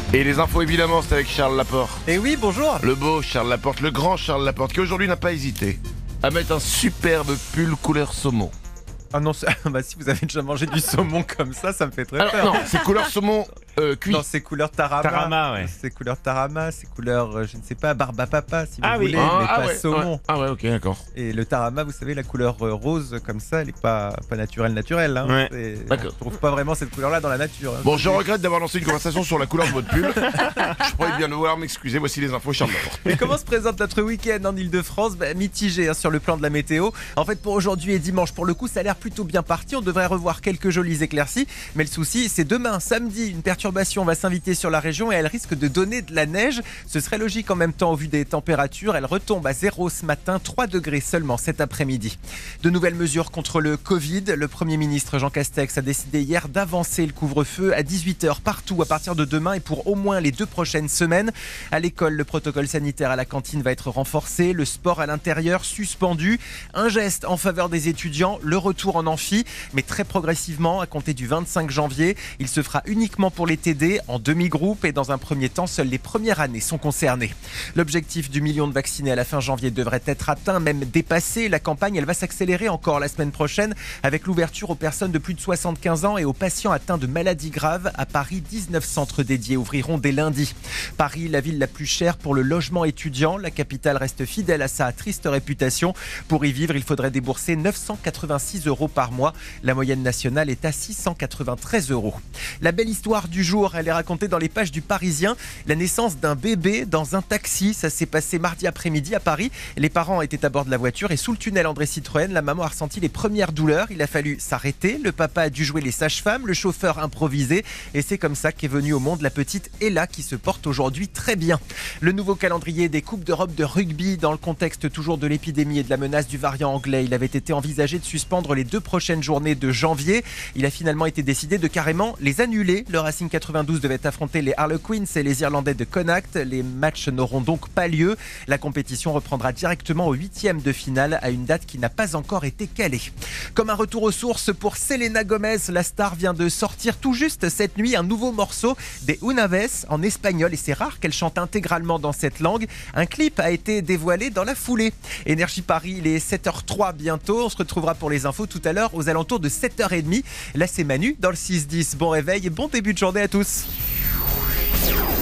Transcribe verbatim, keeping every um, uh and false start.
Et les infos évidemment, c'est avec Charles Laporte. Et oui, bonjour. Le beau Charles Laporte, le grand Charles Laporte, qui aujourd'hui n'a pas hésité à mettre un superbe pull couleur saumon. Ah non, bah si vous avez déjà mangé du saumon comme ça, ça me fait très Alors, peur. non, c'est couleur saumon euh, cuit. Non, c'est couleur tarama. Tarama, ouais. C'est couleur tarama, c'est couleur, euh, je ne sais pas, barbe à papa, si vous Ah oui. voulez, Ah, mais ah pas ouais, saumon. ouais. Ah ouais, ok, d'accord. Et le tarama, vous savez, la couleur euh, rose comme ça, elle est pas, pas naturelle, naturelle. Hein. Ouais. C'est- D'accord. On trouve pas vraiment cette couleur-là dans la nature. hein. Bon, je regrette d'avoir lancé une conversation sur la couleur de votre pull. Je pourrais bien devoir m'excuser. Voici les infos, Charles Laporte. Mais comment se présente notre week-end en Ile-de-France? Bah, mitigé hein, sur le plan de la météo. En fait, pour aujourd'hui et dimanche, pour le coup, ça a l'air plutôt bien parti. On devrait revoir quelques jolies éclaircies. Mais le souci, c'est demain, samedi, une perturbation va s'inviter sur la région et elle risque de donner de la neige. Ce serait logique en même temps au vu des températures. Elle retombe à zéro ce matin, trois degrés seulement cet après-midi. De nouvelles mesures contre le Covid. Le Premier ministre Jean Castex a décidé hier d'avancer le couvre-feu à dix-huit heures partout à partir de demain et pour au moins les deux prochaines semaines. À l'école, le protocole sanitaire à la cantine va être renforcé, le sport à l'intérieur suspendu. Un geste en faveur des étudiants, le retour en amphi, mais très progressivement à compter du vingt-cinq janvier. Il se fera uniquement pour les T D, en demi-groupe et dans un premier temps, seules les premières années sont concernées. L'objectif du million de vaccinés à la fin janvier devrait être atteint, même dépassé. La campagne, elle va s'accélérer encore la semaine prochaine avec l'ouverture aux personnes de plus de soixante-quinze ans et aux patients atteints de maladies graves. À Paris, dix-neuf centres dédiés ouvriront dès lundi. Paris, la ville la plus chère pour le logement étudiant. La capitale reste fidèle à sa triste réputation. Pour y vivre, il faudrait débourser neuf cent quatre-vingt-six euros par mois. La moyenne nationale est à six cent quatre-vingt-treize euros. La belle histoire du jour, elle est racontée dans les pages du Parisien. La naissance d'un bébé dans un taxi. Ça s'est passé mardi après-midi à Paris. Les parents étaient à bord de la voiture et sous le tunnel André Citroën, la maman a ressenti les premières douleurs. Il a fallu s'arrêter. Le papa a dû jouer les sages-femmes, le chauffeur improvisé. Et c'est comme ça qu'est venue au monde la petite Ella qui se porte aujourd'hui très bien. Le nouveau calendrier des Coupes d'Europe de rugby dans le contexte toujours de l'épidémie et de la menace du variant anglais. Il avait été envisagé de suspendre les deux prochaines journées de janvier. Il a finalement été décidé de carrément les annuler. Le Racing quatre-vingt-douze devait affronter les Harlequins et les Irlandais de Connacht. Les matchs n'auront donc pas lieu. La compétition reprendra directement au huitième de finale à une date qui n'a pas encore été calée. Comme un retour aux sources pour Selena Gomez, la star vient de sortir tout juste cette nuit un nouveau morceau des Unaves en espagnol et c'est rare qu'elle chante intégralement dans cette langue. Un clip a été dévoilé dans la foulée. Énergie Paris, il est sept heures zéro trois bientôt. On se retrouvera pour les infos tout à l'heure aux alentours de sept heures trente. Là c'est Manu dans le six dix. Bon réveil et bon début de journée à tous.